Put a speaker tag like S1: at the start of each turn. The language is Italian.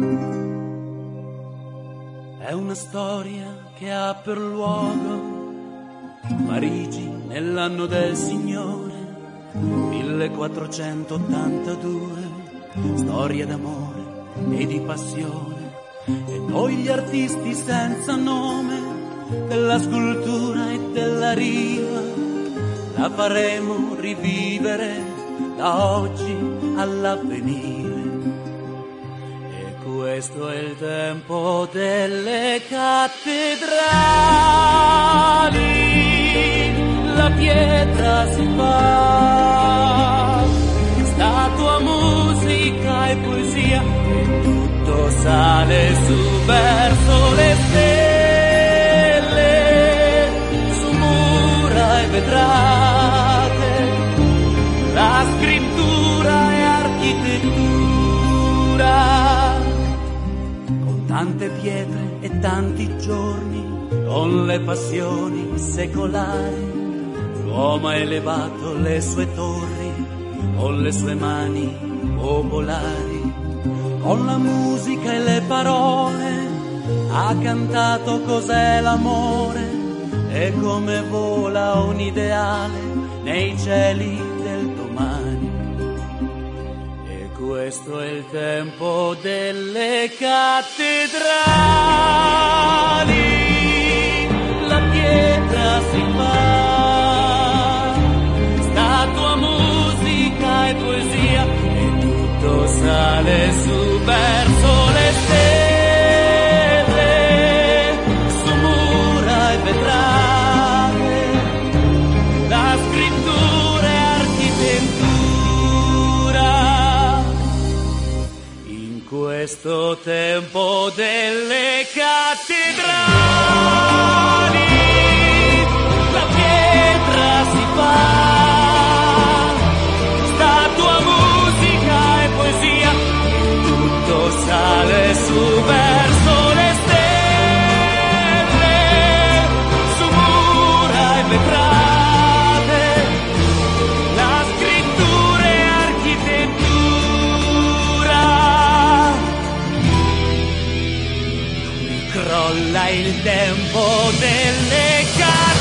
S1: È una storia che ha per luogo Parigi nell'anno del Signore 1482, storia d'amore e di passione, e noi gli artisti senza nome della scultura e della riva la faremo rivivere da oggi all'avvenire. E questo è il tempo delle cattedrali, la pietra si fa statua, musica e poesia, e tutto sale su verso le stelle, su mura e vetrate, la scrittura e architettura, con tante pietre e tanti giorni, con le passioni secolari. L'uomo ha elevato le sue torri con le sue mani popolari, con la musica e le parole ha cantato cos'è l'amore e come vola un ideale nei cieli del domani. E questo è il tempo delle cattedrali, la pietra si fa e poesia, e tutto sale su verso le stelle, su mura e vetrate, la scrittura e architettura. In questo tempo delle cattedrali la pietra si fa sale su verso le stelle, su mura e vetrate, la scrittura e architettura. Qui crolla il tempo delle case.